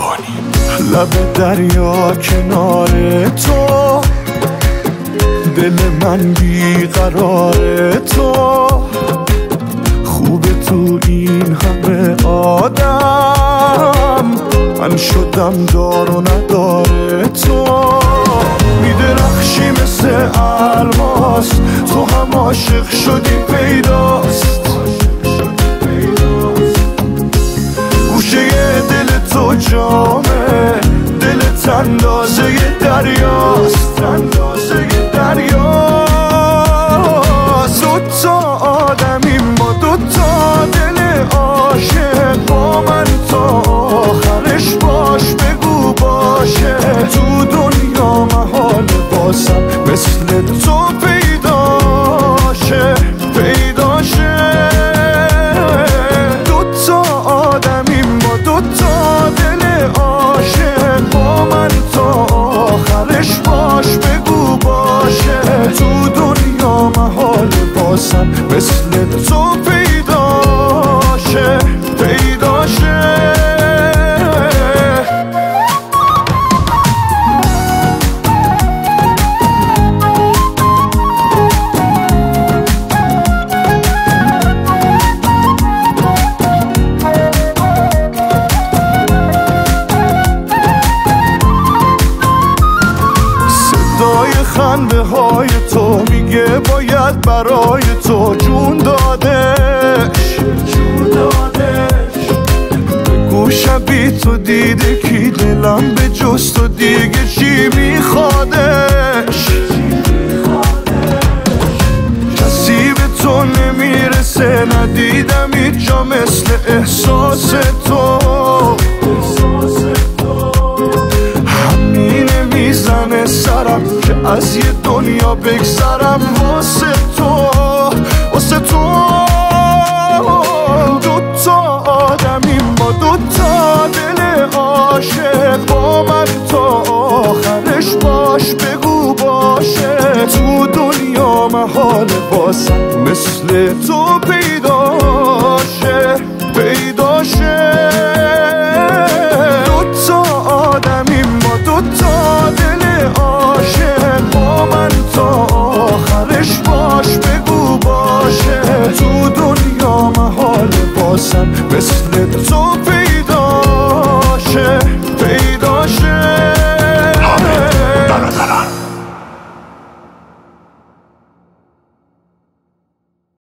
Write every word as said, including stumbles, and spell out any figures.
ربانی. لب دریا کنار تو، دل من بیقرار تو، خوبه تو این همه آدم، من شدم دار و نداره تو. میدرخشی مثل الماس، تو هم عاشق شدی پیداست، گوشه دل تو جامه، دلت اندازه دریاست، اندازه دریاست. دوتا آدمی ما، دوتا دل عاشق، با من تا آخرش باش، بگو باشه. تو دنیا محال باسم مثل تو پیداشه، پیداشه. دوتا آدمی ما، دوتا دل عاشق، با من تا آخرش باش، بگو باشه. تو دنیا محال باسم مثل تو پیداشه، پیداشه. خنده های تو میگه باید برای تو جون دادش، جون دادش. بگو شبی تو دیده کی دلم به جز تو دیگه چی میخوادش، کسی به تو نمیرسه، ندیدم هیچ جا مثل احساس تو. همینه میزنه سرم که از یه دنیا بگذرم واسه تو، واسه تو. دوتا آدمی ما، دوتا دل عاشق، با من تا آخرش باش، بگو باشه. تو دنیا محال باسم مثل تو